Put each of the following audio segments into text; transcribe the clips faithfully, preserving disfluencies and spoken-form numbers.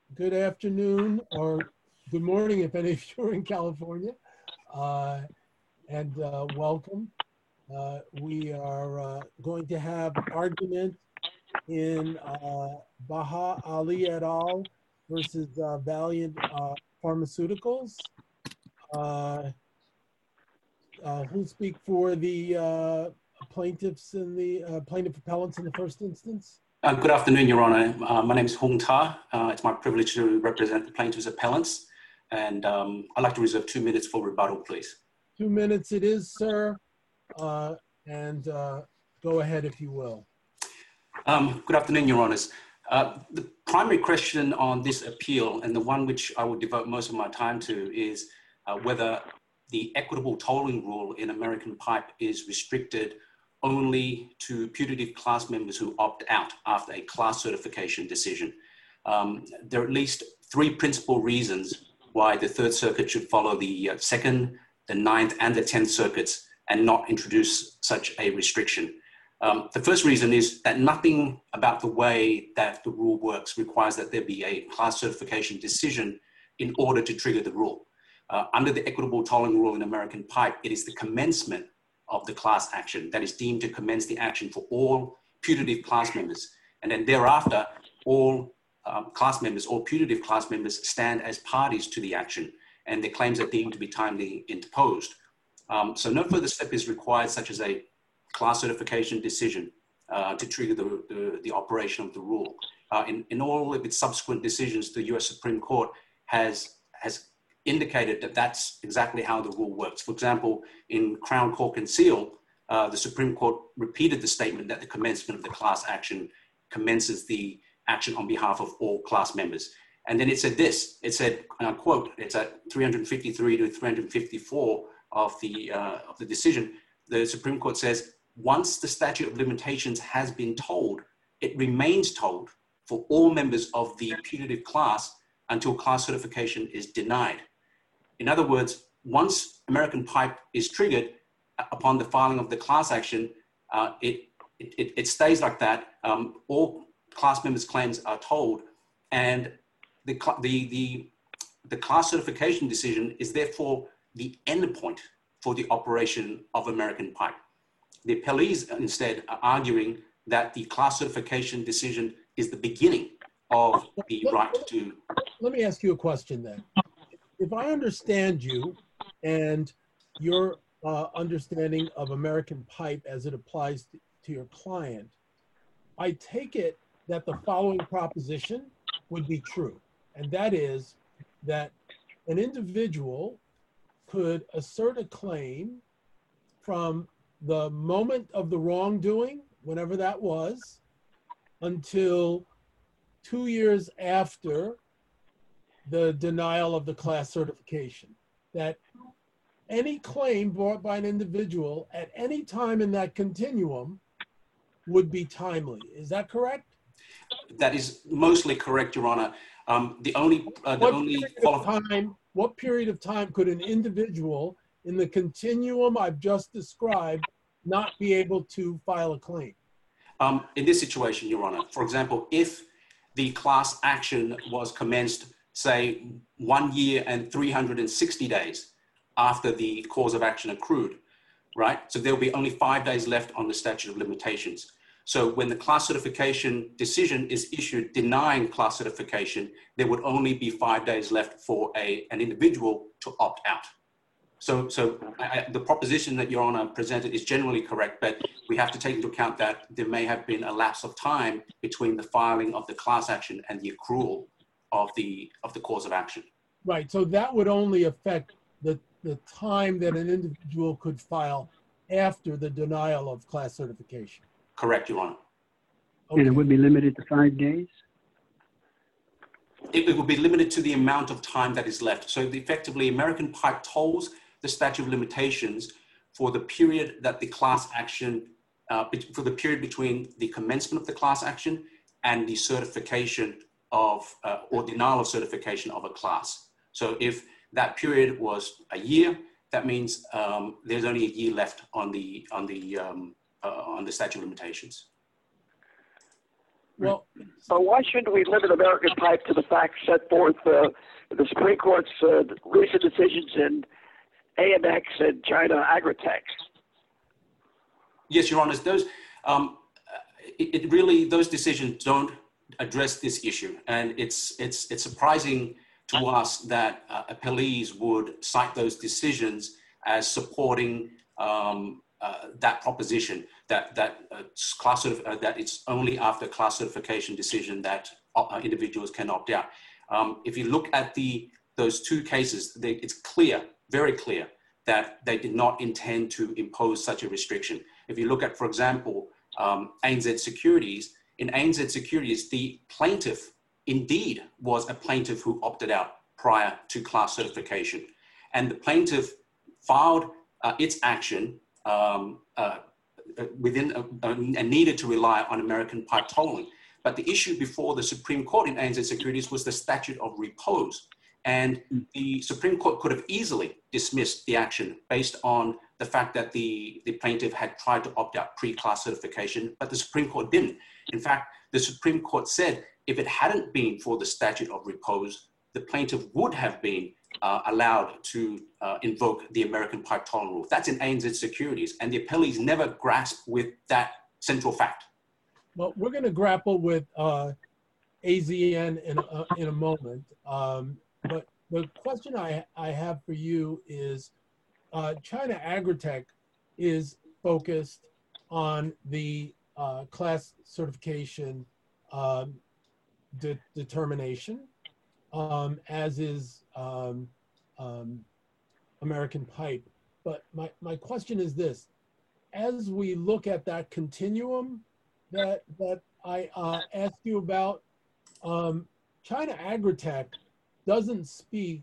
good afternoon, or good morning if any of you are in California, uh, and uh, welcome. Uh, we are uh, going to have argument in uh, Baha Ali et al. Versus uh, Valiant uh, Pharmaceuticals. Uh, uh, who'll speak for the uh, plaintiffs and the uh, plaintiff appellants in the first instance? Uh, good afternoon, Your Honor. Uh, my name is Hung Ta. Uh, it's my privilege to represent the plaintiffs' appellants, and um, I'd like to reserve two minutes for rebuttal, please. Two minutes it is, sir, uh, and uh, go ahead if you will. Um, good afternoon, Your Honors. Uh, the primary question on this appeal, and the one which I would devote most of my time to, is uh, whether the equitable tolling rule in American Pipe is restricted only to putative class members who opt out after a class certification decision. Um, there are at least three principal reasons why the Third Circuit should follow the uh, Second, the Ninth, and the Tenth Circuits and not introduce such a restriction. Um, the first reason is that nothing about the way that the rule works requires that there be a class certification decision in order to trigger the rule. Uh, under the equitable tolling rule in American Pipe, it is the commencement of the class action that is deemed to commence the action for all putative class members. And then thereafter, all um, class members or putative class members stand as parties to the action, and their claims are deemed to be timely interposed. Um, so no further step is required, such as a class certification decision uh, to trigger the, the, the operation of the rule. Uh, in, in all of its subsequent decisions, the U S Supreme Court has, has indicated that that's exactly how the rule works. For example, in Crown, Cork and Seal, uh, the Supreme Court repeated the statement that the commencement of the class action commences the action on behalf of all class members. And then it said this, it said, and I quote, it's at three fifty-three to three fifty-four of the, uh, of the decision, the Supreme Court says, once the statute of limitations has been told, it remains told for all members of the putative class until class certification is denied. In other words, once American Pipe is triggered upon the filing of the class action, uh, it, it, it stays like that. Um, all class members' claims are told, and the, the, the, the class certification decision is therefore the end point for the operation of American Pipe. The appellees instead are arguing that the class certification decision is the beginning of the let, right let, to... Let me ask you a question then. If I understand you and your uh, understanding of American Pipe as it applies to, to your client, I take it that the following proposition would be true, and that is that an individual could assert a claim from the moment of the wrongdoing, whenever that was, until two years after the denial of the class certification, that any claim brought by an individual at any time in that continuum would be timely. Is that correct? That is mostly correct, Your Honor. Um, the only, uh, the what only period of time, what period of time could an individual in the continuum I've just described not be able to file a claim? Um, in this situation, Your Honor, for example, if the class action was commenced, say, one year and three hundred sixty days after the cause of action accrued, right? So there'll be only five days left on the statute of limitations. So when the class certification decision is issued denying class certification, there would only be five days left for a, an individual to opt out. So, so I, the proposition that Your Honor presented is generally correct, but we have to take into account that there may have been a lapse of time between the filing of the class action and the accrual of the, of the cause of action. Right, so that would only affect the, the time that an individual could file after the denial of class certification. Correct, Your Honor. Okay. And it would be limited to five days? It, it would be limited to the amount of time that is left. So effectively, American Pipe tolls the statute of limitations for the period that the class action, uh, for the period between the commencement of the class action and the certification of, uh, or denial of certification of a class. So if that period was a year, that means um, there's only a year left on the, on the, um, uh, on the statute of limitations. Well, but why shouldn't we limit American Pipe to the facts set forth uh, in the Supreme Court's uh, recent decisions in A M X and China Agritech? Yes, Your Honor. Those um, it, it really those decisions don't address this issue, and it's it's it's surprising to us that uh, appellees would cite those decisions as supporting um, uh, that proposition that that uh, class certif- uh, that it's only after class certification decision that uh, individuals can opt out. Um, if you look at the those two cases, they, it's clear, very clear, that they did not intend to impose such a restriction. If you look at, for example, um, A N Z Securities, in A N Z Securities, the plaintiff indeed was a plaintiff who opted out prior to class certification. And the plaintiff filed uh, its action um, uh, within uh, uh, and needed to rely on American Pipe tolling. But the issue before the Supreme Court in A N Z Securities was the statute of repose. And the Supreme Court could have easily dismissed the action based on the fact that the, the plaintiff had tried to opt out pre-class certification, but the Supreme Court didn't. In fact, the Supreme Court said if it hadn't been for the statute of repose, the plaintiff would have been uh, allowed to uh, invoke the American Pipe tolling rule. That's in A N Z Securities, and the appellees never grasped with that central fact. Well, we're going to grapple with uh, A Z N in a, in a moment. Um, but the question I, I have for you is, uh, China Agritech is focused on the uh, class certification um, de determination, um, as is um, um, American Pipe. But my, my question is this: as we look at that continuum that that I uh, asked you about, um, China Agritech doesn't speak.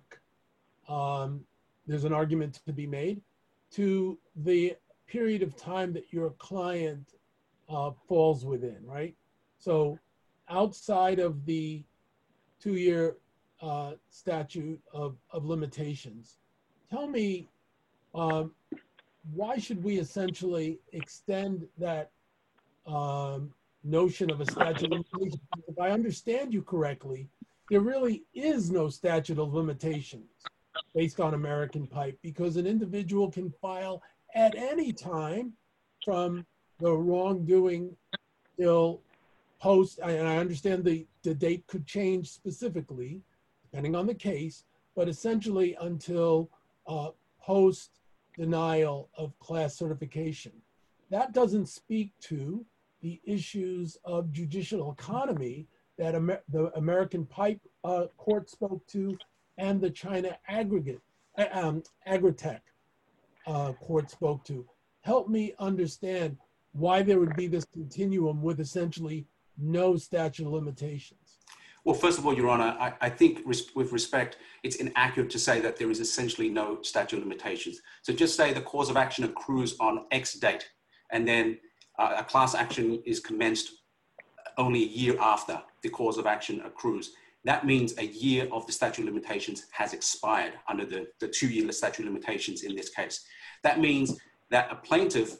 Um, there's an argument to be made to the period of time that your client uh, falls within, right? So, outside of the two-year uh, statute of, of limitations, tell me, um, why should we essentially extend that Um, notion of a statute of limitations? If I understand you correctly, there really is no statute of limitations based on American Pipe, because an individual can file at any time from the wrongdoing till post, and I understand the, the date could change specifically depending on the case, but essentially until uh, post denial of class certification. That doesn't speak to the issues of judicial economy that Amer the American Pipe uh, Court spoke to, and the China Aggregate, um, Agritech uh, Court spoke to. Help me understand why there would be this continuum with essentially no statute of limitations. Well, first of all, Your Honor, I, I think res with respect, it's inaccurate to say that there is essentially no statute of limitations. So just say the cause of action accrues on X date, and then uh, a class action is commenced only a year after the cause of action accrues. That means a year of the statute of limitations has expired under the, the two-year statute of limitations in this case. That means that a plaintiff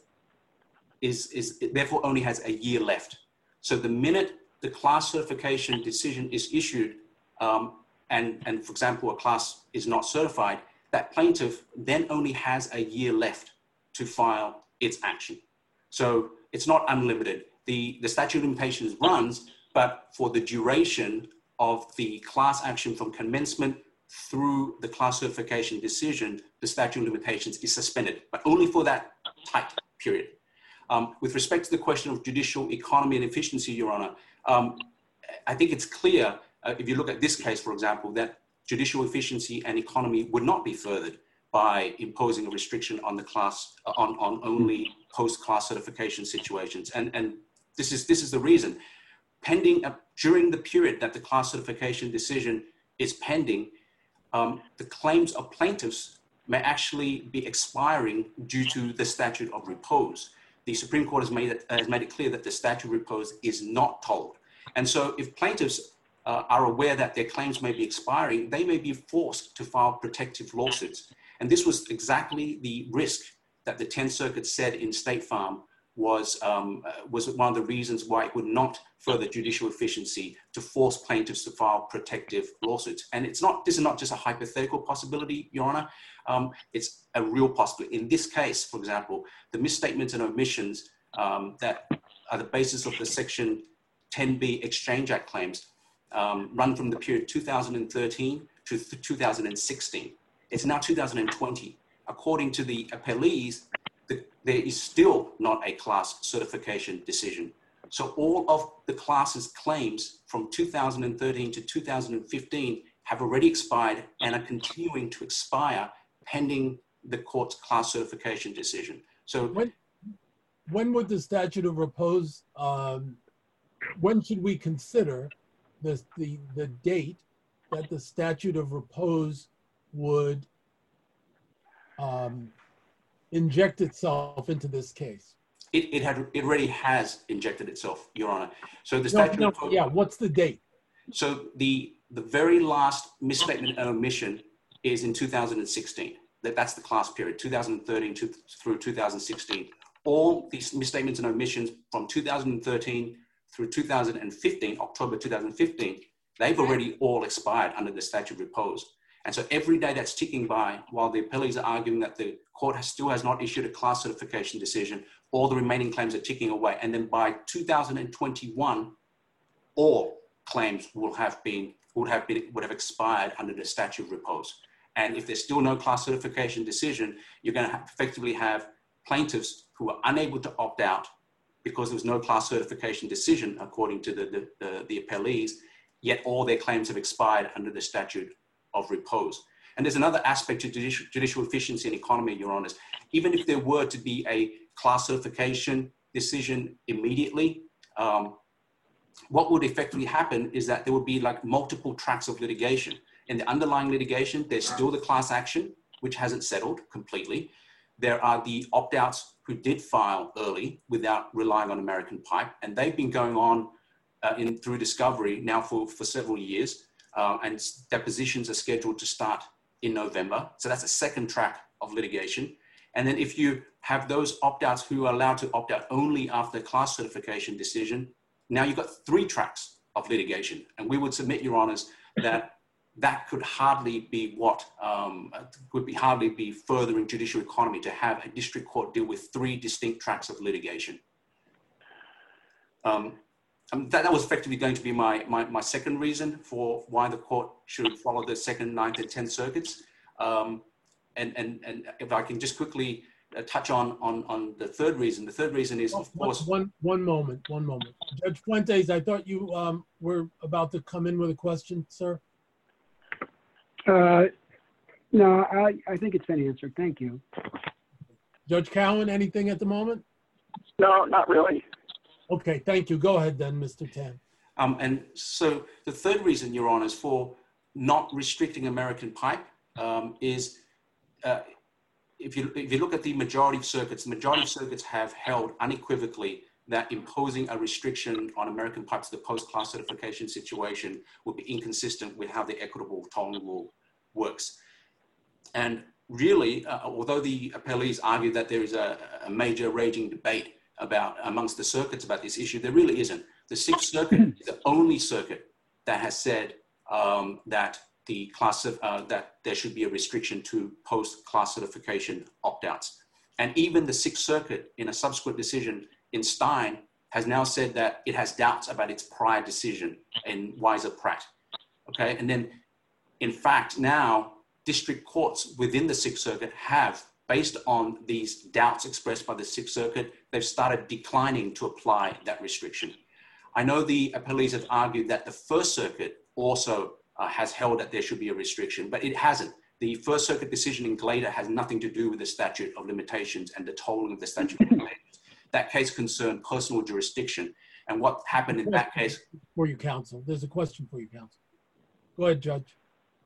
is, is therefore only has a year left. So the minute the class certification decision is issued, um, and, and for example, a class is not certified, that plaintiff then only has a year left to file its action. So it's not unlimited. The, the statute of limitations runs, but for the duration of the class action from commencement through the class certification decision, the statute of limitations is suspended, but only for that tight period. Um, with respect to the question of judicial economy and efficiency, Your Honor, um, I think it's clear, uh, if you look at this case, for example, that judicial efficiency and economy would not be furthered by imposing a restriction on the class, uh, on, on only post-class certification situations. And, and this is, this is the reason. Pending, uh, during the period that the class certification decision is pending, um, the claims of plaintiffs may actually be expiring due to the statute of repose. The Supreme Court has made it, has made it clear that the statute of repose is not tolled. And so if plaintiffs uh, are aware that their claims may be expiring, they may be forced to file protective lawsuits. And this was exactly the risk that the tenth Circuit said in State Farm was, um, was one of the reasons why it would not further judicial efficiency to force plaintiffs to file protective lawsuits. And it's not, this is not just a hypothetical possibility, Your Honor. Um, it's a real possibility. In this case, for example, the misstatements and omissions um, that are the basis of the Section ten B Exchange Act claims um, run from the period two thousand thirteen to two thousand sixteen. It's now two thousand twenty. According to the appellees, the, there is still not a class certification decision. So all of the class's claims from two thousand thirteen to two thousand fifteen have already expired and are continuing to expire pending the court's class certification decision. So when, when would the statute of repose, um, when should we consider this, the, the date that the statute of repose would um, inject itself into this case? It, it had it already has injected itself, Your Honor. So the No, statute no, of repose, yeah, what's the date? So the the very last misstatement and omission is in two thousand sixteen. That that's the class period, two thousand thirteen to, through two thousand sixteen. All these misstatements and omissions from two thousand thirteen through two thousand fifteen, October two thousand fifteen, they've already all expired under the statute of repose. And so every day that's ticking by, while the appellees are arguing that the court has, still has not issued a class certification decision, all the remaining claims are ticking away. And then by two thousand twenty-one, all claims will have been, would have been, would have expired under the statute of repose. And if there's still no class certification decision, you're going to have effectively have plaintiffs who are unable to opt out because there was no class certification decision, according to the, the, the, the appellees, yet all their claims have expired under the statute of repose. And there's another aspect to judicial, judicial efficiency and economy, Your Honors. Even if there were to be a class certification decision immediately, um, what would effectively happen is that there would be like multiple tracks of litigation. In the underlying litigation, there's still the class action, which hasn't settled completely. There are the opt-outs who did file early without relying on American Pipe, and they've been going on uh, in through discovery now for, for several years, uh, and depositions are scheduled to start in November. So that's a second track of litigation. And then if you have those opt-outs who are allowed to opt out only after class certification decision, now you've got three tracks of litigation. And we would submit, Your Honors, that that could hardly be what, um, could be hardly be furthering judicial economy to have a district court deal with three distinct tracks of litigation. Um, um, that, that was effectively going to be my, my, my second reason for why the court should follow the second, ninth, and tenth circuits. Um, and, and, and if I can just quickly uh, touch on, on, on the third reason. The third reason is, of course... One, one moment, one moment. Judge Fuentes, I thought you um, were about to come in with a question, sir. Uh, no, I, I think it's been answered. Thank you. Judge Cowan, anything at the moment? No, not really. Okay, thank you. Go ahead then, Mister Tan. Um, and so the third reason, Your Honors, for not restricting American Pipe um, is uh, if you, if you look at the majority of circuits, the majority of circuits have held unequivocally that imposing a restriction on American Pipe to the post-class certification situation would be inconsistent with how the equitable tolling rule works. And really, uh, although the appellees argue that there is a, a major raging debate about amongst the circuits about this issue, there really isn't. The Sixth Circuit is the only circuit that has said um, that the class of, uh, that there should be a restriction to post-class certification opt-outs. And even the Sixth Circuit, in a subsequent decision in Stein, has now said that it has doubts about its prior decision in Weiser-Pratt. Okay, and then in fact now district courts within the Sixth Circuit have, based on these doubts expressed by the Sixth Circuit, they've started declining to apply that restriction. I know the appellees have argued that the First Circuit also uh, has held that there should be a restriction, but it hasn't. The First Circuit decision in Glader has nothing to do with the statute of limitations and the tolling of the statute of limitations. That case concerned personal jurisdiction. And what happened in that case... For you, counsel. There's a question for you, counsel. Go ahead, Judge.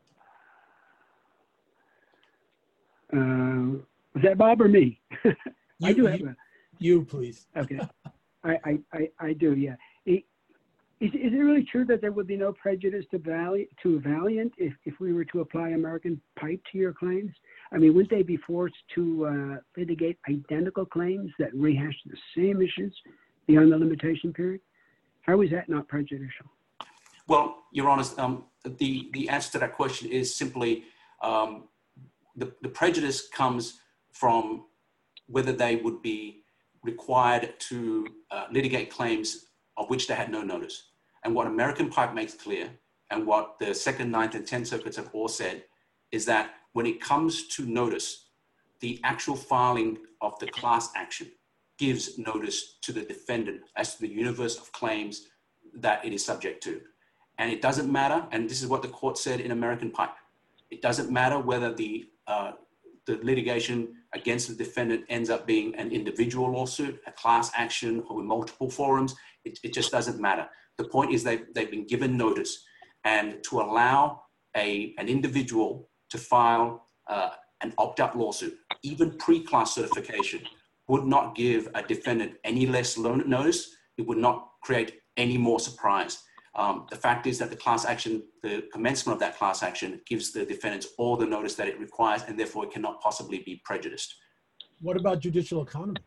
Uh, was that Bob or me? I You, do have you, a... you, please. Okay. I, I, I, I do, yeah. It, Is, is it really true that there would be no prejudice to, Valiant, to Valiant if, if we were to apply American Pipe to your claims? I mean, wouldn't they be forced to uh, litigate identical claims that rehash the same issues beyond the limitation period? How is that not prejudicial? Well, Your Honor, um, the, the answer to that question is simply um, the, the prejudice comes from whether they would be required to uh, litigate claims of which they had no notice. And what American Pipe makes clear, and what the Second, Ninth, and Tenth Circuits have all said, is that when it comes to notice, the actual filing of the class action gives notice to the defendant as to the universe of claims that it is subject to. And it doesn't matter, and this is what the court said in American Pipe, it doesn't matter whether the, uh, the litigation against the defendant ends up being an individual lawsuit, a class action, or in multiple forums, it, it just doesn't matter. The point is they've, they've been given notice, and to allow a, an individual to file uh, an opt-out lawsuit, even pre-class certification, would not give a defendant any less notice. It would not create any more surprise. Um, the fact is that the class action, the commencement of that class action gives the defendants all the notice that it requires, and therefore it cannot possibly be prejudiced. What about judicial economy?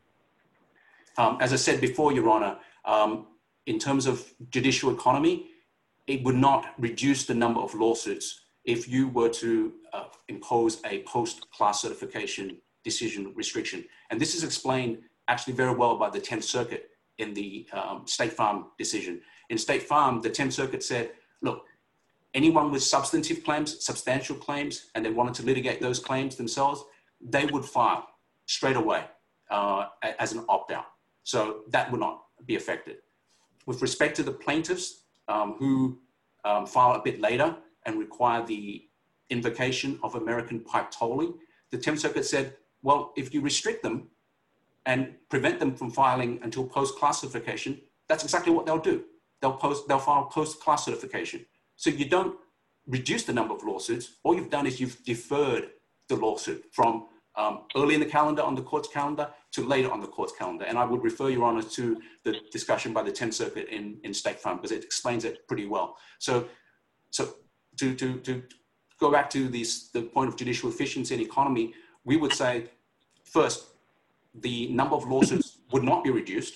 Um, as I said before, Your Honor, um, in terms of judicial economy, it would not reduce the number of lawsuits if you were to uh, impose a post-class certification decision restriction. And this is explained actually very well by the Tenth Circuit in the um, State Farm decision. In State Farm, the Tenth Circuit said, look, anyone with substantive claims, substantial claims, and they wanted to litigate those claims themselves, they would file straight away uh, as an opt-out. So that would not be affected. With respect to the plaintiffs um, who um, file a bit later and require the invocation of American Pipe tolling, the Tenth Circuit said, well, if you restrict them and prevent them from filing until post-class certification, that's exactly what they'll do. They'll, post, they'll file post-class certification. So you don't reduce the number of lawsuits. All you've done is you've deferred the lawsuit from um, early in the calendar on the court's calendar to later on the court's calendar. And I would refer Your Honor to the discussion by the Tenth Circuit in, in State Farm because it explains it pretty well. So, so to, to, to go back to this, the point of judicial efficiency and economy, we would say, first, the number of lawsuits would not be reduced,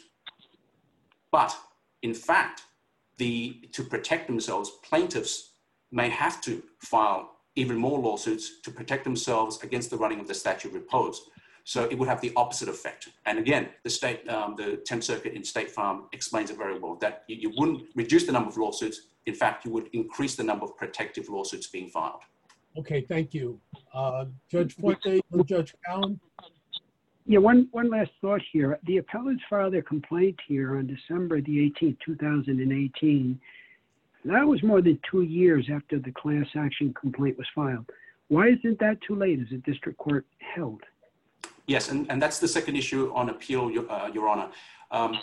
but in fact, the, to protect themselves, plaintiffs may have to file even more lawsuits to protect themselves against the running of the statute of repose. So it would have the opposite effect. And again, the state, um, the Tenth Circuit in State Farm explains it very well, that you, you wouldn't reduce the number of lawsuits. In fact, you would increase the number of protective lawsuits being filed. Okay, thank you. Uh, Judge Fuentes and Judge Cowan? Yeah, one, one last thought here. The appellants filed their complaint here on December the eighteenth, two thousand eighteen. That was more than two years after the class action complaint was filed. Why isn't that too late as the district court held? Yes, and, and that's the second issue on appeal, Your, uh, Your Honor. Um,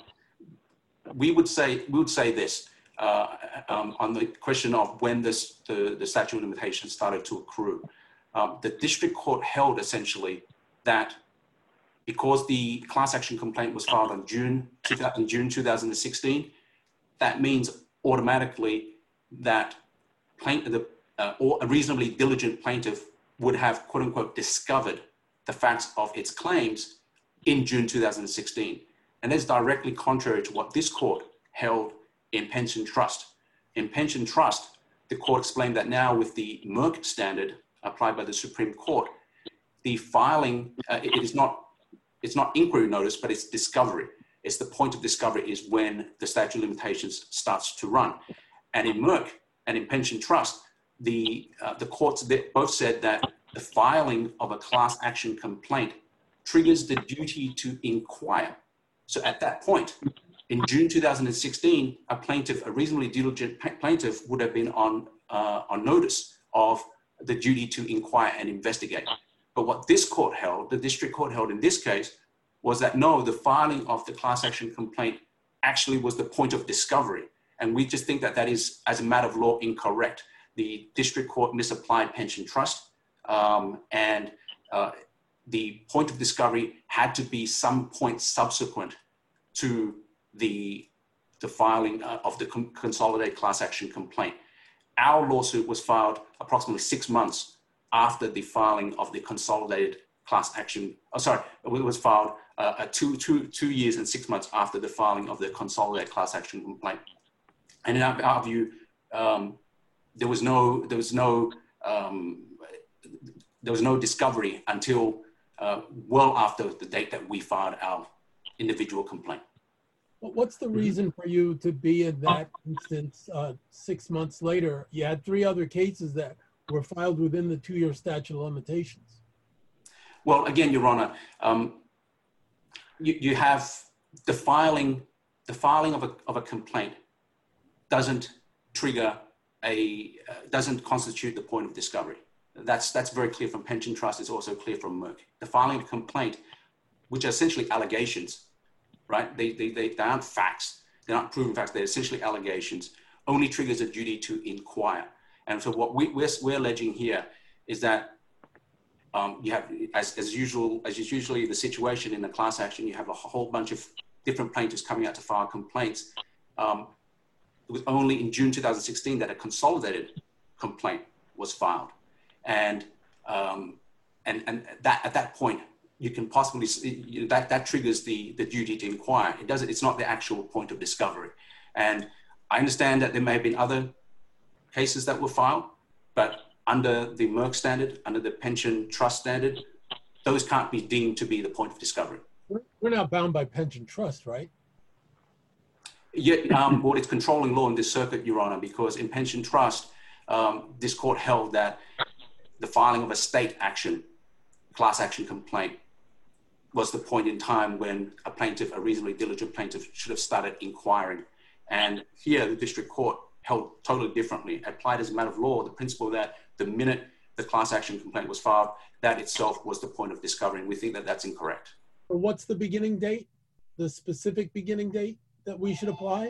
we would say we would say this uh, um, on the question of when this the, the statute of limitations started to accrue. Um, the district court held essentially that because the class action complaint was filed on June, in June two thousand sixteen, that means automatically that plaintiff, the, uh, or a reasonably diligent plaintiff would have, quote unquote, discovered the facts of its claims in June two thousand sixteen. And that's directly contrary to what this court held in Pension Trust. In Pension Trust, the court explained that now with the Merck standard applied by the Supreme Court, the filing, uh, it is not It's not inquiry notice, but it's discovery. It's the point of discovery is when the statute of limitations starts to run. And in Merck and in Pension Trust, the, uh, the courts both said that the filing of a class action complaint triggers the duty to inquire. So at that point, in June two thousand sixteen, a plaintiff, a reasonably diligent plaintiff would have been on, uh, on notice of the duty to inquire and investigate. But what this court held, the district court held in this case, was that no, the filing of the class action complaint actually was the point of discovery. And we just think that that is, as a matter of law, incorrect. The district court misapplied Pension Trust, um, and uh, the point of discovery had to be some point subsequent to the, the filing uh, of the con consolidated class action complaint. Our lawsuit was filed approximately six months after the filing of the consolidated class action, oh, sorry, it was filed uh, two, two, two years and six months after the filing of the consolidated class action complaint. And in our, our view, um, there was no, there was no, um, there was no discovery until uh, well after the date that we filed our individual complaint. What's the reason for you to be in that instance uh, six months later? You had three other cases that were filed within the two-year statute of limitations. Well, again, Your Honor, um, you, you have the filing, the filing of a, of a complaint doesn't trigger a, uh, doesn't constitute the point of discovery. That's, that's very clear from Pension Trust. It's also clear from Merck. The filing of a complaint, which are essentially allegations, right? They, they, they, they aren't facts. They're not proven facts. They're essentially allegations. Only triggers a duty to inquire. And so what we, we're, we're alleging here is that um, you have, as, as usual, as is usually the situation in a class action, you have a whole bunch of different plaintiffs coming out to file complaints. Um, it was only in June two thousand sixteen that a consolidated complaint was filed. And, um, and, and that, at that point, you can possibly, you know, that, that triggers the, the duty to inquire. It doesn't, it's not the actual point of discovery. And I understand that there may have been other cases that were filed, but under the Merck standard, under the Pension Trust standard, those can't be deemed to be the point of discovery. We're, we're not bound by Pension Trust, right? Yeah, um, well, it's controlling law in this circuit, Your Honor, because in Pension Trust, um, this court held that the filing of a state action, class action complaint, was the point in time when a plaintiff, a reasonably diligent plaintiff, should have started inquiring. And here, the district court held totally differently, applied as a matter of law the principle that the minute the class action complaint was filed, that itself was the point of discovery. And we think that that's incorrect. Or what's the beginning date, the specific beginning date that we should apply?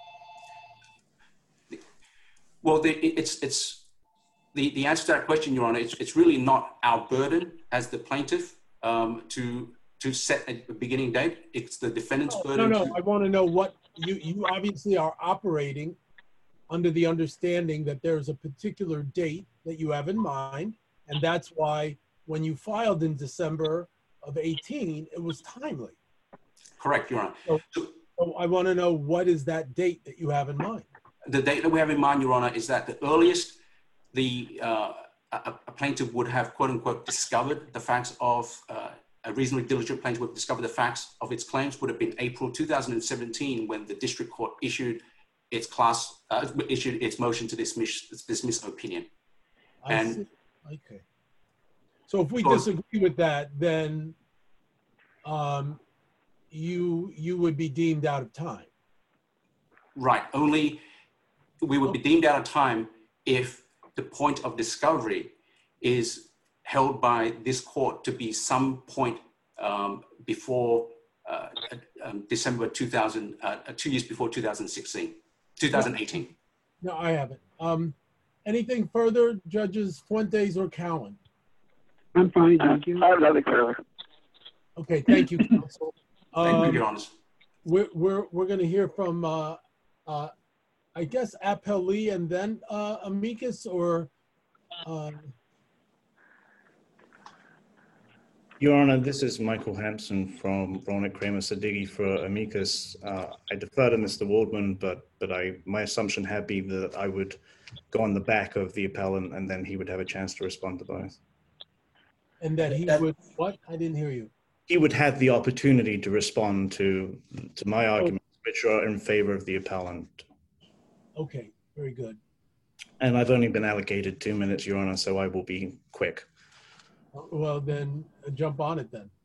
Well, the, it's, it's the, the answer to that question, Your Honor, it's, it's really not our burden as the plaintiff um, to, to set a beginning date. It's the defendant's no, burden. No, no, to, I want to know what, you, you obviously are operating under the understanding that there's a particular date that you have in mind, and that's why when you filed in December of eighteen, it was timely. Correct, Your Honor. So, so I want to know, what is that date that you have in mind? The date that we have in mind, Your Honor, is that the earliest the uh, a, a plaintiff would have, quote unquote, discovered the facts of, uh, a reasonably diligent plaintiff would discover the facts of its claims would have been April two thousand seventeen, when the district court issued its class, uh, issued its motion to dismiss, dismiss opinion. I and see. Okay. So if we because, disagree with that, then um, you you would be deemed out of time. Right. Only we would be deemed out of time if the point of discovery is held by this court to be some point um, before uh, um, December two thousand, uh, two years before two thousand sixteen, two thousand eighteen. No, I haven't. Um, anything further, Judges Fuentes or Cowan? I'm fine, thank you. I have nothing further. Okay, thank you, counsel. Thank Um, you, Your Honor. We're we're we're going to hear from uh, uh, I guess appellee and then uh, amicus, or. Um, Your Honor, this is Michael Hampson from Ronak Kramer Sadeghi for amicus. Uh, I defer to Mister Waldman, but but I my assumption had been that I would go on the back of the appellant and then he would have a chance to respond to both. And that he would, what? I didn't hear you. He would have the opportunity to respond to to my arguments, which are in favor of the appellant. Okay, very good. And I've only been allocated two minutes, Your Honor, so I will be quick. Well, then uh, jump on it then.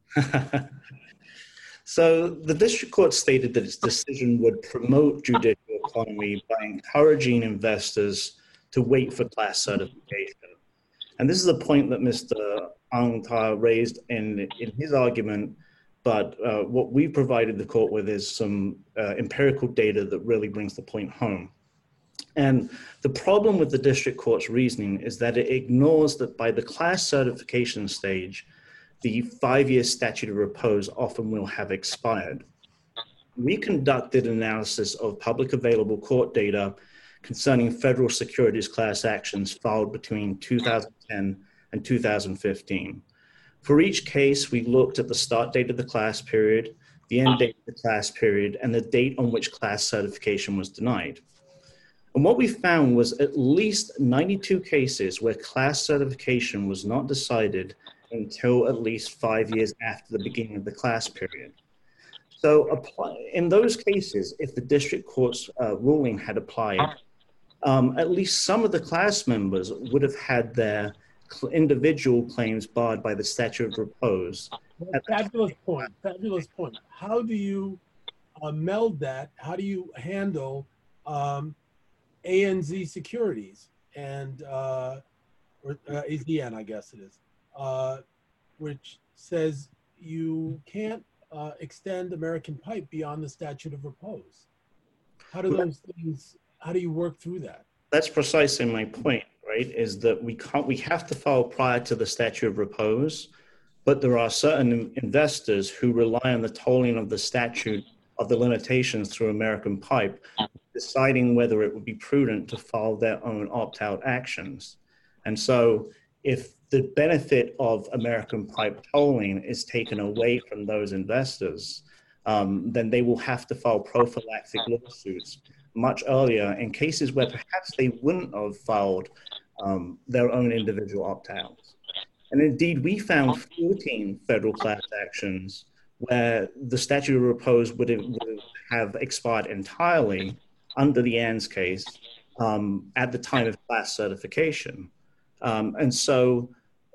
So the district court stated that its decision would promote judicial economy by encouraging investors to wait for class certification. And this is a point that Mister Ang Ta raised in, in his argument, but uh, what we provided the court with is some uh, empirical data that really brings the point home. And the problem with the district court's reasoning is that it ignores that by the class certification stage, the five-year statute of repose often will have expired. we conducted analysis of public available court data concerning federal securities class actions filed between two thousand ten and two thousand fifteen. For each case, we looked at the start date of the class period, the end date of the class period, and the date on which class certification was denied. And what we found was at least ninety-two cases where class certification was not decided until at least five years after the beginning of the class period. So apply, in those cases, if the district court's uh, ruling had applied, um, at least some of the class members would have had their individual claims barred by the statute of repose. Well, fabulous point, fabulous point. How do you uh, meld that? How do you handle um, A N Z Securities and, uh, or uh, A Z N, I guess it is, uh, which says you can't uh, extend American Pipe beyond the statute of repose? How do those things, how do you work through that? That's precisely my point, right? Is that we can't, we have to file prior to the statute of repose, but there are certain investors who rely on the tolling of the statute of the limitations through American Pipe, deciding whether it would be prudent to file their own opt-out actions. And so if the benefit of American Pipe tolling is taken away from those investors, um, then they will have to file prophylactic lawsuits much earlier in cases where perhaps they wouldn't have filed um, their own individual opt-outs. And indeed, we found fourteen federal class actions where the statute of repose would have, would have expired entirely under the A N Z case um, at the time of class certification. Um, and so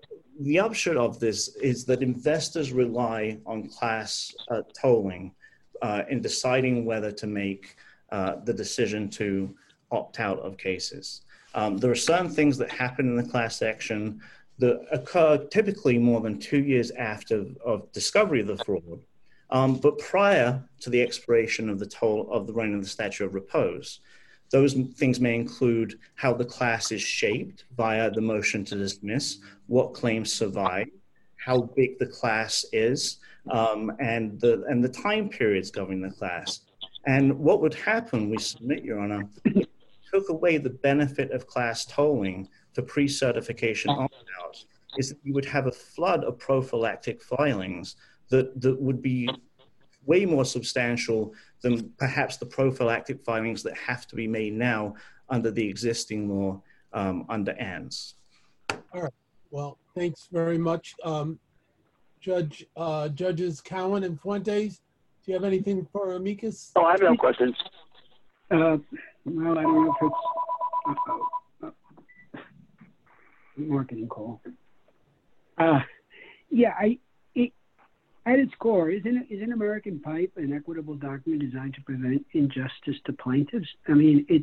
the upshot of this is that investors rely on class uh, tolling uh, in deciding whether to make uh, the decision to opt out of cases. Um, there are certain things that happen in the class action that occur typically more than two years after of discovery of the fraud, um, but prior to the expiration of the toll of the running of the statute of repose. Those things may include how the class is shaped via the motion to dismiss, what claims survive, how big the class is, um, and the and the time periods governing the class. And what would happen, we submit, Your Honor, if we took away the benefit of class tolling for pre-certification opt-outs, is that you would have a flood of prophylactic filings that, that would be way more substantial than perhaps the prophylactic filings that have to be made now under the existing law um, under A N Z. All right. Well, thanks very much. Um, Judge, uh, Judges Cowan and Fuentes, do you have anything for amicus? Oh, I have no questions. Uh, well, I don't know if it's uh, uh, marketing call. Uh, yeah, I. At its core, isn't, isn't American Pipe an equitable document designed to prevent injustice to plaintiffs? I mean, it,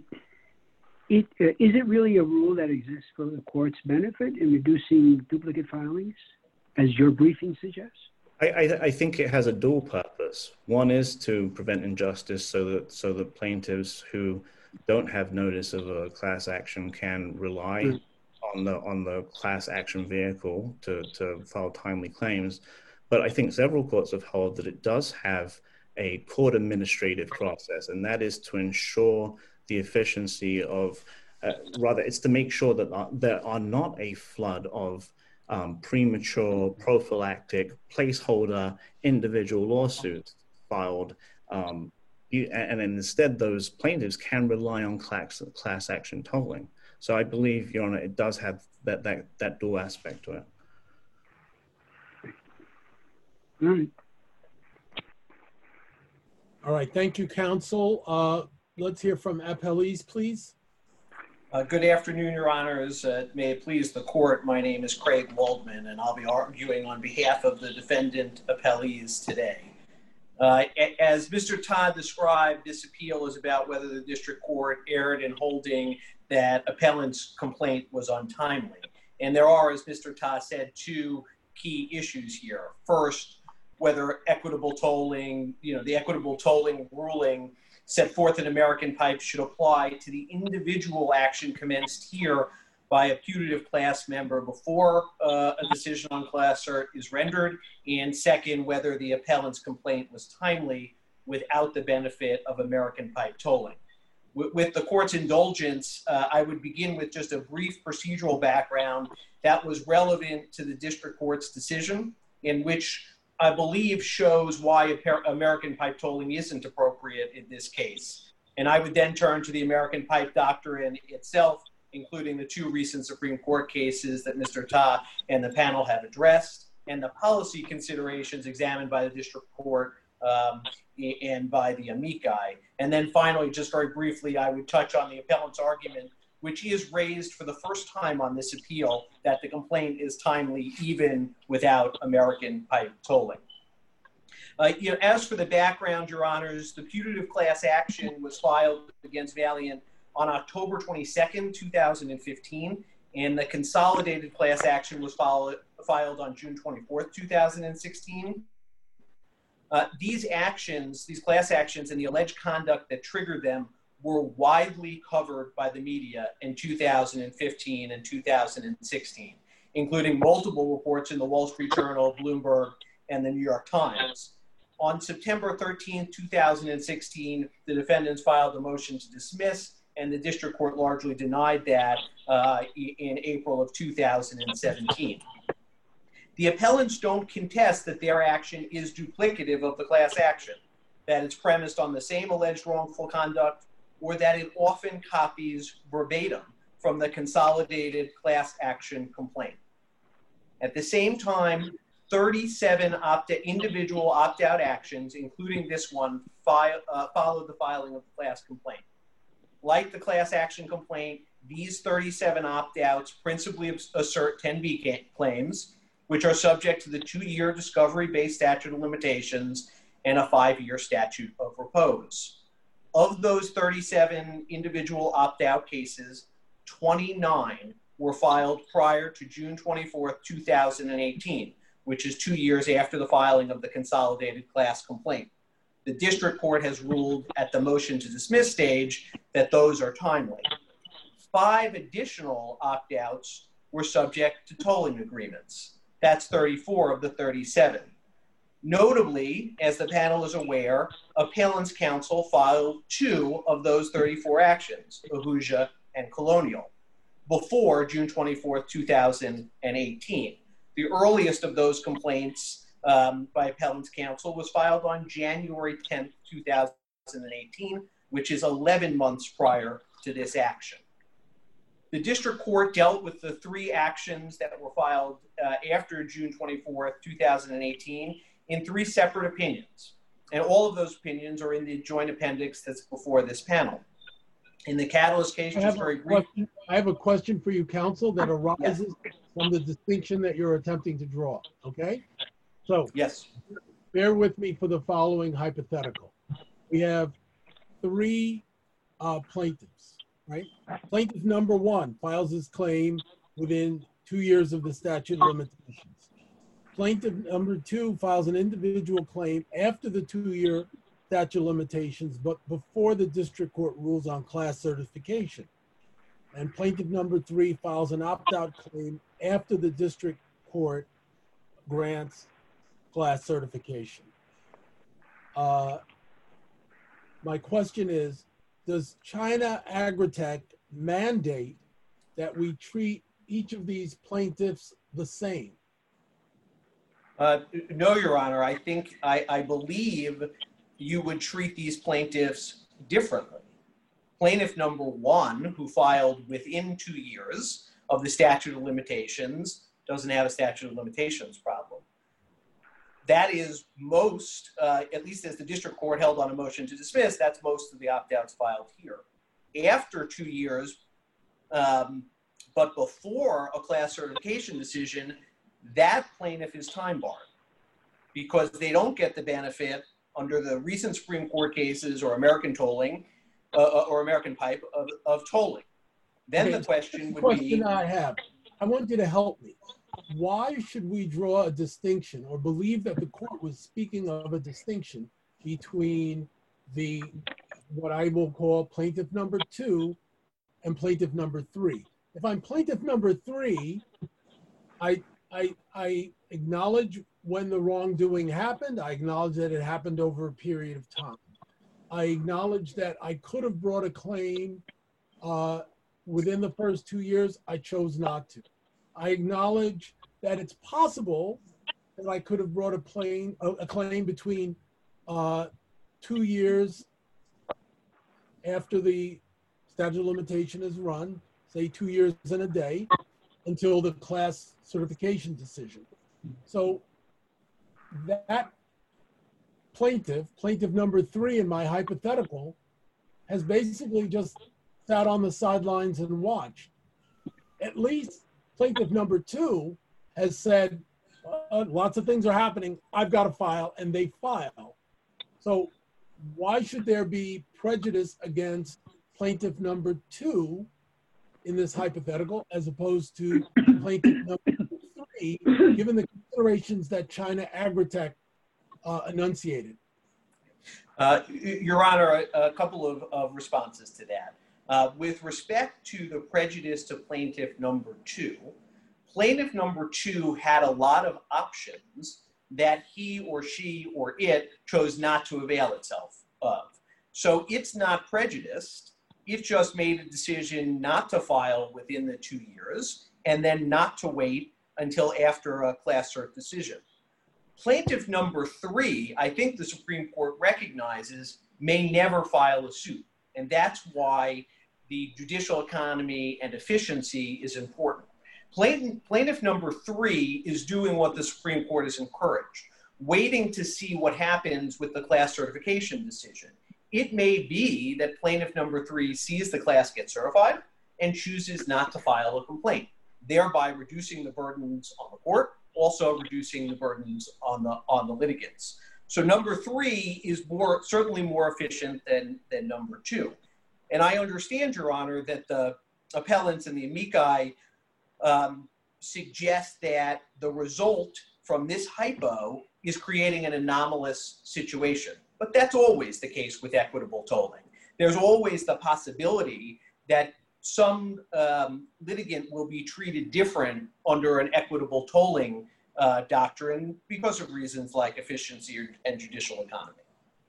it, uh, is it really a rule that exists for the court's benefit in reducing duplicate filings, as your briefing suggests? I, I, I think it has a dual purpose. One is to prevent injustice so that, so that plaintiffs who don't have notice of a class action can rely mm. on, the, on the class action vehicle to, to file timely claims. But I think several courts have held that it does have a court administrative process, and that is to ensure the efficiency of, uh, rather, it's to make sure that uh, there are not a flood of um, premature, prophylactic, placeholder, individual lawsuits filed, um, you, and instead those plaintiffs can rely on class, class action tolling. So I believe, Your Honor, it does have that, that, that dual aspect to it. All right. All right. Thank you, counsel. Uh, let's hear from appellees, please. Uh, good afternoon, Your Honors. Uh, may it please the court, my name is Craig Waldman, and I'll be arguing on behalf of the defendant appellees today. Uh, as Mister Todd described, this appeal is about whether the district court erred in holding that appellant's complaint was untimely. And there are, as Mister Todd said, two key issues here. First, whether equitable tolling, you know, the equitable tolling ruling set forth in American Pipe should apply to the individual action commenced here by a putative class member before uh, a decision on class cert is rendered, and second, whether the appellant's complaint was timely without the benefit of American pipe tolling. With, with the court's indulgence, uh, I would begin with just a brief procedural background that was relevant to the district court's decision, in which I believe shows why American pipe tolling isn't appropriate in this case. And I would then turn to the American pipe doctrine itself, including the two recent Supreme Court cases that Mister Ta and the panel have addressed, and the policy considerations examined by the district court um, and by the amici. And then finally, just very briefly, I would touch on the appellant's argument, which is raised for the first time on this appeal, that the complaint is timely even without American pipe tolling. Uh, you know, as for the background, Your Honors, the putative class action was filed against Valiant on October twenty-second, two thousand fifteen, and the consolidated class action was followed, filed on June twenty-fourth, two thousand sixteen. Uh, these actions, these class actions and the alleged conduct that triggered them were widely covered by the media in two thousand fifteen and two thousand sixteen, including multiple reports in the Wall Street Journal, Bloomberg, and the New York Times. On September thirteenth, two thousand sixteen, the defendants filed a motion to dismiss, and the district court largely denied that uh, in April of two thousand seventeen. The appellants don't contest that their action is duplicative of the class action, that it's premised on the same alleged wrongful conduct, or that it often copies verbatim from the consolidated class action complaint. At the same time, thirty-seven opt individual opt-out actions, including this one, file, uh, followed the filing of the class complaint. Like the class action complaint, these thirty-seven opt-outs principally assert ten B claims, which are subject to the two-year discovery-based statute of limitations and a five-year statute of repose. Of those thirty-seven individual opt-out cases, twenty-nine were filed prior to June twenty-fourth, two thousand eighteen, which is two years after the filing of the consolidated class complaint. The district court has ruled at the motion to dismiss stage that those are timely. Five additional opt-outs were subject to tolling agreements. That's thirty-four of the thirty-seven. Notably, as the panel is aware, appellants counsel filed two of those thirty-four actions, Ahuja and Colonial, before June twenty-fourth, two thousand eighteen. The earliest of those complaints um, by appellants counsel was filed on January tenth, two thousand eighteen, which is eleven months prior to this action. The district court dealt with the three actions that were filed uh, after June twenty-fourth, two thousand eighteen in three separate opinions. And all of those opinions are in the joint appendix that's before this panel. In the Catalyst case, just very briefly. I have a question for you, counsel, that arises yes. from the distinction that you're attempting to draw, okay? So, yes. Bear with me for the following hypothetical. We have three uh, plaintiffs, right? Plaintiff number one files his claim within two years of the statute of limitations. Plaintiff number two files an individual claim after the two-year statute of limitations, but before the district court rules on class certification. And plaintiff number three files an opt-out claim after the district court grants class certification. Uh, my question is, does China Agritech mandate that we treat each of these plaintiffs the same? Uh, no, Your Honor. I think, I, I believe you would treat these plaintiffs differently. Plaintiff number one, who filed within two years of the statute of limitations, doesn't have a statute of limitations problem. That is most, uh, at least as the district court held on a motion to dismiss, that's most of the opt-outs filed here. After two years, um, but before a class certification decision, that plaintiff is time barred because they don't get the benefit under the recent Supreme Court cases or American tolling uh, or American pipe of, of tolling. Then okay, the question would question be- question I have, I want you to help me. Why should we draw a distinction or believe that the court was speaking of a distinction between the, what I will call plaintiff number two and plaintiff number three? If I'm plaintiff number three, I, I, I acknowledge when the wrongdoing happened. I acknowledge that it happened over a period of time. I acknowledge that I could have brought a claim uh, within the first two years. I chose not to. I acknowledge that it's possible that I could have brought a, claim, a, a claim between uh, two years after the statute of limitation is run, say two years and a day, until the class certification decision. So that plaintiff, plaintiff number three in my hypothetical, has basically just sat on the sidelines and watched. At least plaintiff number two has said, uh, lots of things are happening, I've got to file, and they file. So why should there be prejudice against plaintiff number two in this hypothetical as opposed to plaintiff number three, given the considerations that China Agritech uh, enunciated? Uh, Your Honor, a, a couple of, of responses to that. Uh, with respect to the prejudice to plaintiff number two, plaintiff number two had a lot of options that he or she or it chose not to avail itself of. So it's not prejudiced. It just made a decision not to file within the two years and then not to wait until after a class cert decision. Plaintiff number three, I think the Supreme Court recognizes, may never file a suit. And that's why the judicial economy and efficiency is important. Plaintiff, plaintiff number three is doing what the Supreme Court has encouraged, waiting to see what happens with the class certification decision. It may be that plaintiff number three sees the class get certified and chooses not to file a complaint, thereby reducing the burdens on the court, also reducing the burdens on the on the litigants. So number three is more certainly more efficient than, than number two. And I understand, Your Honor, that the appellants and the amici um, suggest that the result from this hypo is creating an anomalous situation. But that's always the case with equitable tolling. There's always the possibility that some um, litigant will be treated different under an equitable tolling uh, doctrine because of reasons like efficiency and judicial economy.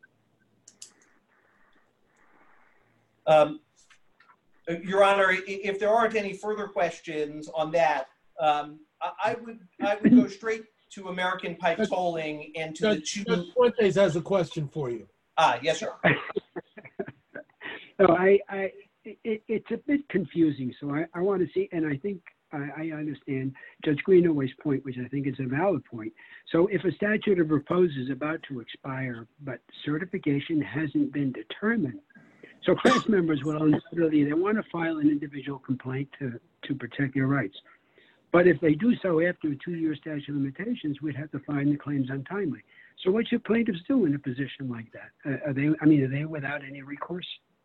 Um, Your Honor, if there aren't any further questions on that, um, I, I would I would go straight to American Pipe Tolling and to Judge, the two. Judge Fuentes has a question for you. Ah, yes, sir. No, I, I, it, it's a bit confusing. So I, I want to see, and I think I, I understand Judge Greenaway's point, which I think is a valid point. So if a statute of repose is about to expire, but certification hasn't been determined, so class members will undoubtedly, they want to file an individual complaint to, to protect their rights. But if they do so after a two-year statute of limitations, we'd have to find the claims untimely. So what should plaintiffs do in a position like that? Uh, are they, I mean, are they without any recourse?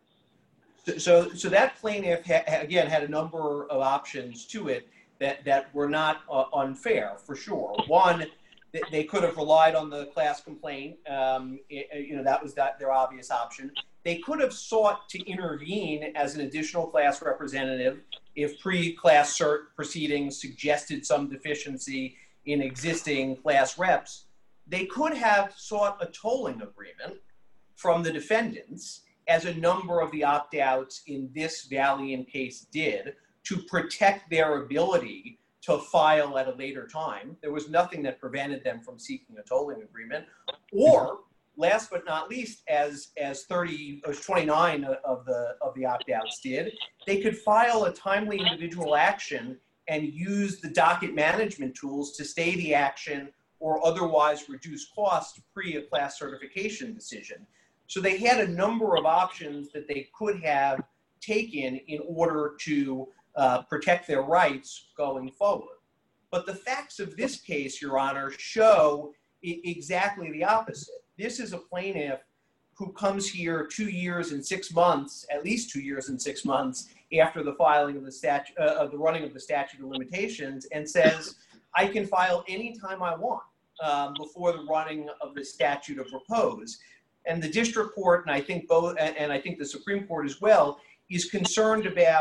So, so, so that plaintiff, ha, again, had a number of options to it that, that were not uh, unfair, for sure. One, they, they could have relied on the class complaint. Um, it, you know, that was that, their obvious option. They could have sought to intervene as an additional class representative if pre-class cert proceedings suggested some deficiency in existing class reps. They could have sought a tolling agreement from the defendants, as a number of the opt-outs in this Valiant case did, to protect their ability to file at a later time. There was nothing that prevented them from seeking a tolling agreement. Or, last but not least, as as thirty, or twenty-nine of the of the opt-outs did, they could file a timely individual action and use the docket management tools to stay the action or otherwise reduce costs pre a class certification decision. So they had a number of options that they could have taken in order to uh, protect their rights going forward. But the facts of this case, Your Honor, show I- exactly the opposite. This is a plaintiff who comes here two years and six months, at least two years and six months after the filing of the statute, uh, of the running of the statute of limitations, and says, I can file anytime I want um, before the running of the statute of repose. And the district court, and I think both, and I think the Supreme Court as well, is concerned about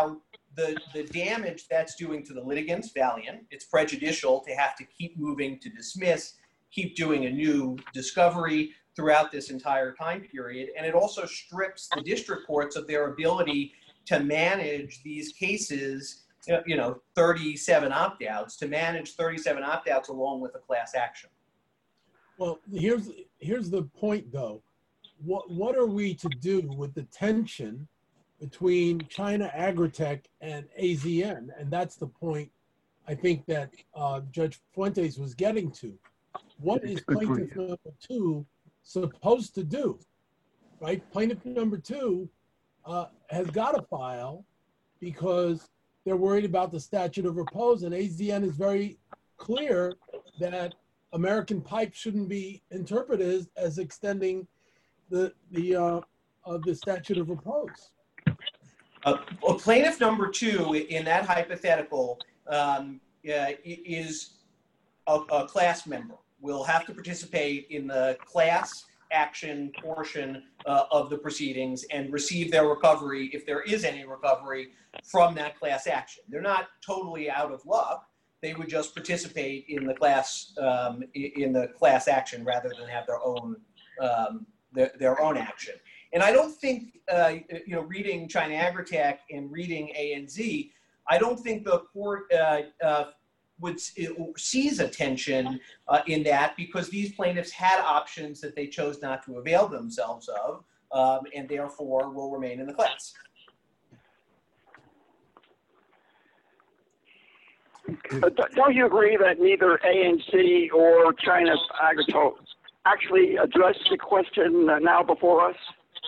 the, the damage that's doing to the litigants, Valiant, it's prejudicial to have to keep moving to dismiss, keep doing a new discovery throughout this entire time period. And it also strips the district courts of their ability to manage these cases, you know, thirty-seven opt-outs, to manage thirty-seven opt-outs along with a class action. Well, here's here's the point, though. What what are we to do with the tension between China Agritech and A Z N? And that's the point I think that uh, Judge Fuentes was getting to. What is plaintiff number two supposed to do? Right? Plaintiff number two uh, has got to file because they're worried about the statute of repose, and A Z N is very clear that American Pipe shouldn't be interpreted as, as extending the the uh, uh, the statute of repose. Uh, well, plaintiff number two in that hypothetical um, uh, is a, a class member. Will have to participate in the class action portion uh, of the proceedings and receive their recovery, if there is any recovery, from that class action. They're not totally out of luck. They would just participate in the class um, in the class action rather than have their own um, their, their own action. And I don't think uh, you know, reading China Agritech and reading A N Z, I don't think the court uh, uh, would sees a tension uh, in that, because these plaintiffs had options that they chose not to avail themselves of, um, and therefore will remain in the class. Uh, don't you agree that neither A N Z or China Agritech actually addressed the question uh, now before us?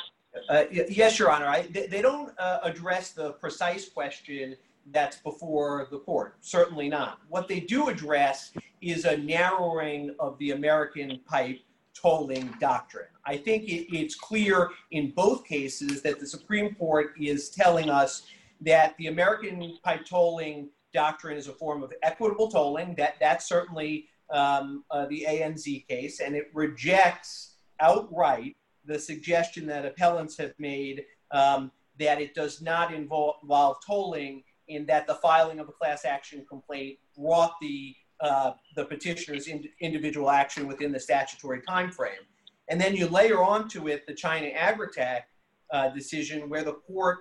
Uh, yes, Your Honor. I, they, they don't uh, address the precise question that's before the court. Certainly not. What they do address is a narrowing of the American pipe tolling doctrine. I think it, it's clear in both cases that the Supreme Court is telling us that the American pipe tolling doctrine is a form of equitable tolling. That, that's certainly um, uh, the A N Z case, and it rejects outright the suggestion that appellants have made um, that it does not involve, involve tolling, in that the filing of a class action complaint brought the uh, the petitioner's in, individual action within the statutory time frame. And then you layer onto it the China Agritech uh, decision, where the court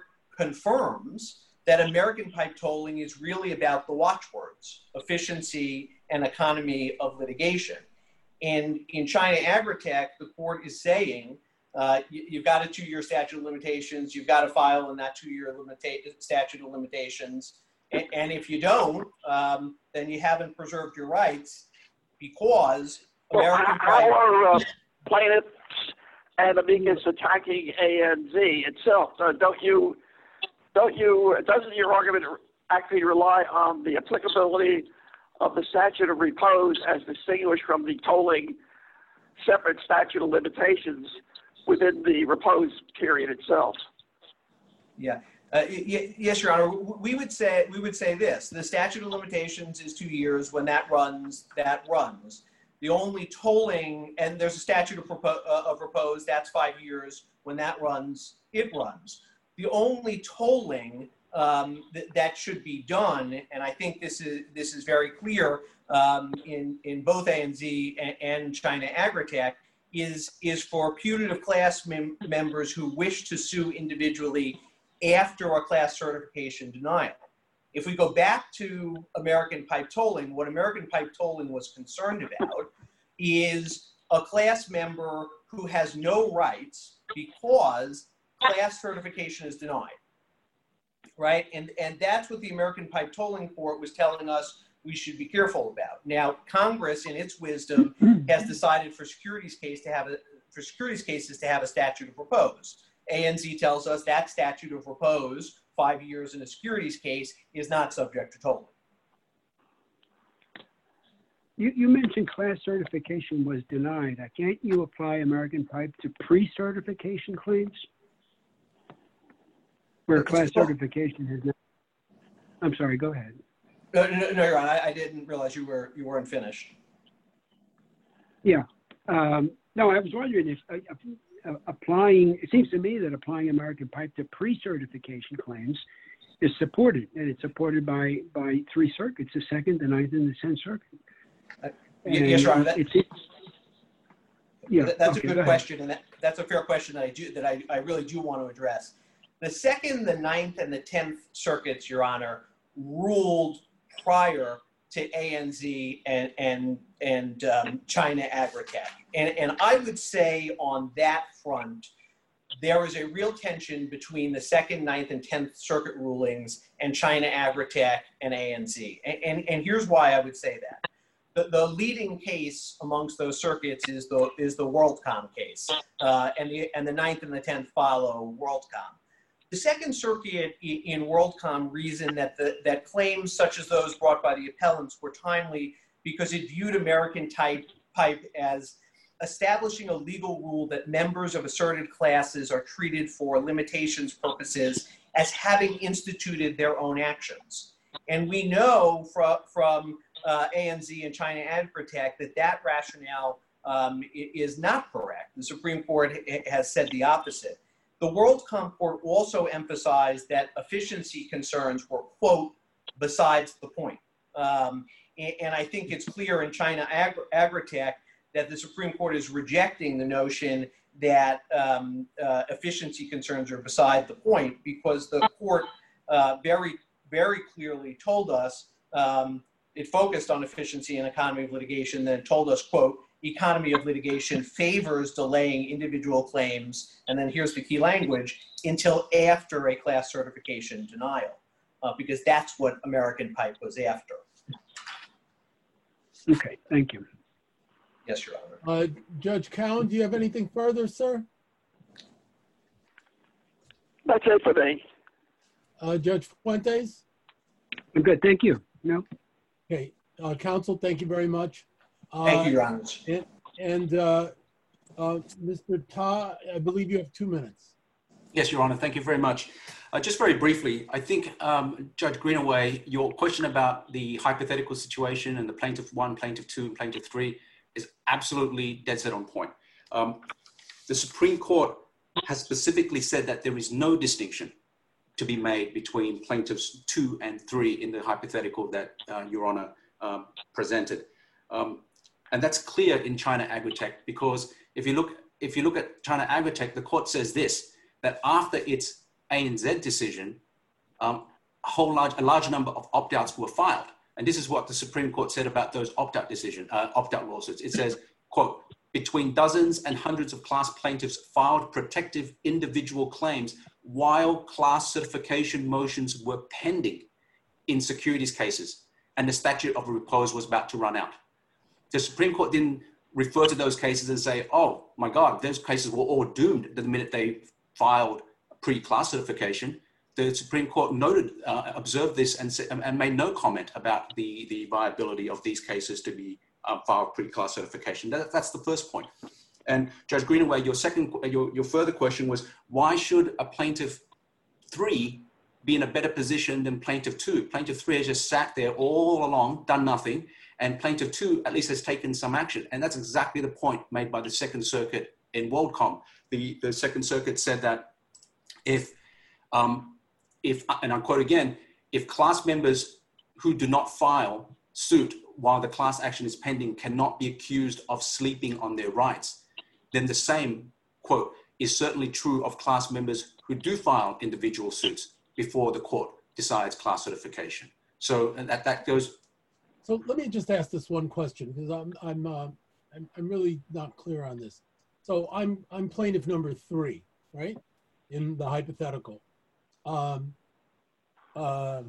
confirms that American pipe tolling is really about the watchwords, efficiency and economy of litigation. And in China Agritech, the court is saying, Uh, you, you've got a two-year statute of limitations. You've got to file in that two-year limita- statute of limitations. And, and if you don't, um, then you haven't preserved your rights, because American well, how are uh, plaintiffs and amicus attacking A N Z itself? Uh, don't you, don't you, doesn't your argument actually rely on the applicability of the statute of repose as distinguished from the tolling separate statute of limitations within the repose period itself? Yeah. Uh, y- yes, Your Honor. We would say we would say this: the statute of limitations is two years. When that runs, that runs. The only tolling, and there's a statute of, propo- uh, of repose, that's five years. When that runs, it runs. The only tolling um, th- that should be done, and I think this is this is very clear um, in in both A N Z and, and China Agritech, is is for putative class mem- members who wish to sue individually after a class certification denial. If we go back to American pipe tolling, what American pipe tolling was concerned about is a class member who has no rights because class certification is denied, right? And, and that's what the American pipe tolling court was telling us we should be careful about. Now, Congress, in its wisdom, has decided for securities case to have a, for securities cases to have a statute of repose. A N Z tells us that statute of repose, five years in a securities case, is not subject to tolling. You, you mentioned class certification was denied. Uh, can't you apply American pipe to pre-certification claims? Where class certification has not. I'm sorry, go ahead. No, no, no, Your Honor, I, I didn't realize you were you weren't finished. Yeah. Um, no, I was wondering if uh, uh, applying, it seems to me that applying American pipe to pre-certification claims is supported, and it's supported by, by three circuits, the Second, the Ninth, and the Tenth Circuit. Uh, yes, Your Honor. That, it's, it's, yeah, that, that's okay, a good go question, and that, that's a fair question that I do that I, I really do want to address. The Second, the Ninth, and the Tenth Circuits, Your Honor, ruled prior to A N Z and and and um, China Agritech, and and I would say on that front, there is a real tension between the Second, Ninth, and Tenth Circuit rulings and China Agritech and A N Z, and and, and here's why I would say that. The, the leading case amongst those circuits is the is the WorldCom case, uh, and the and the Ninth and the Tenth follow WorldCom. The Second Circuit in WorldCom reasoned that the, that claims such as those brought by the appellants were timely because it viewed American type pipe as establishing a legal rule that members of asserted classes are treated for limitations purposes as having instituted their own actions. And we know from, from uh, A N Z and China Agritech that that rationale um, is not correct. The Supreme Court has said the opposite. The WorldCom court also emphasized that efficiency concerns were, quote, besides the point. Um, and, and I think it's clear in China Agri Agritech that the Supreme Court is rejecting the notion that um, uh, efficiency concerns are beside the point, because the court uh, very, very clearly told us, um, it focused on efficiency and economy of litigation, then told us, quote, economy of litigation favors delaying individual claims, and then here's the key language, until after a class certification denial, uh, because that's what American Pipe was after. Okay, thank you. Yes, Your Honor. Uh, Judge Cowan, do you have anything further, sir? That's it for me. Uh, Judge Fuentes? I'm good, thank you. No? Okay, uh, counsel, thank you very much. Uh, Thank you, Your Honor. And, and uh, uh, Mister Ta, I believe you have two minutes. Yes, Your Honor, thank you very much. Uh, just very briefly, I think, um, Judge Greenaway, your question about the hypothetical situation and the plaintiff one, plaintiff two, and plaintiff three is absolutely dead set on point. Um, the Supreme Court has specifically said that there is no distinction to be made between plaintiffs two and three in the hypothetical that uh, Your Honor um, presented. Um, and that's clear in China Agritech, because if you look, if you look at China Agritech, the court says this, that after its A N Z decision, um, a whole large, a large number of opt-outs were filed. And this is what the Supreme Court said about those opt-out decision, uh, opt-out lawsuits. It says, quote, between dozens and hundreds of class plaintiffs filed protective individual claims while class certification motions were pending in securities cases, and the statute of repose was about to run out. The Supreme Court didn't refer to those cases and say, oh my God, those cases were all doomed the minute they filed pre-class certification. The Supreme Court noted, uh, observed this and, and made no comment about the, the viability of these cases to be uh, filed pre-class certification. That, that's the first point. And Judge Greenaway, your second, your, your further question was, why should a plaintiff three be in a better position than plaintiff two? Plaintiff three has just sat there all along, done nothing, and plaintiff two at least has taken some action. And that's exactly the point made by the Second Circuit in WorldCom. The, the Second Circuit said that if, um, if, and I quote again, if class members who do not file suit while the class action is pending cannot be accused of sleeping on their rights, then the same, quote, is certainly true of class members who do file individual suits before the court decides class certification. So and that, that goes. So let me just ask this one question, because I'm, I'm, uh, I'm, I'm really not clear on this. So I'm, I'm plaintiff number three, right, in the hypothetical. Um, uh,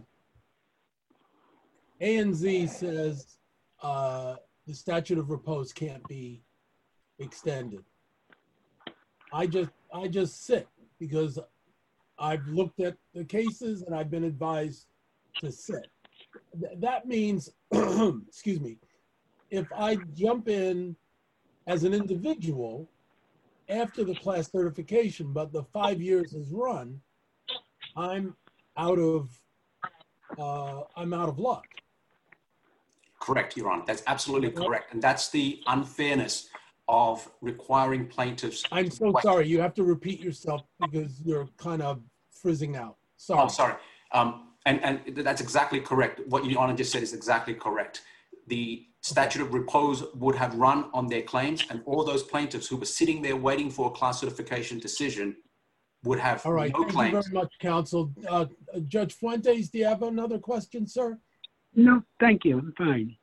A N Z says uh, the statute of repose can't be extended. I just, I just sit because I've looked at the cases and I've been advised to sit. Th that means, excuse me, if I jump in as an individual after the class certification, but the five years is run, I'm out of, uh, I'm out of luck. Correct, Your Honor. That's absolutely correct. And that's the unfairness of requiring plaintiffs. I'm so sorry. You have to repeat yourself because you're kind of frizzing out. Sorry. Oh, sorry. Um, and, and that's exactly correct. What Your Honor just said is exactly correct. The statute of repose would have run on their claims, and all those plaintiffs who were sitting there waiting for a class certification decision would have All right, no thank claims. you very much, counsel. Uh, Judge Fuentes, do you have another question, sir? No, thank you. I'm fine.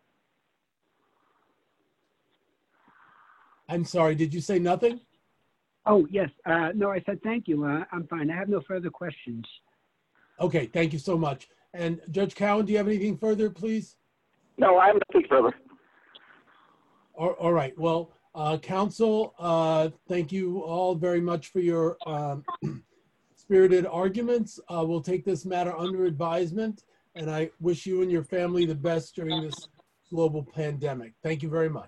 I'm sorry, did you say nothing? Oh, yes. Uh, no, I said thank you. Uh, I'm fine. I have no further questions. Okay, thank you so much. And Judge Cowan, do you have anything further, please? No, I have nothing further. All, all right, well, uh, counsel, uh, thank you all very much for your um, spirited arguments. Uh, we'll take this matter under advisement, and I wish you and your family the best during this global pandemic. Thank you very much.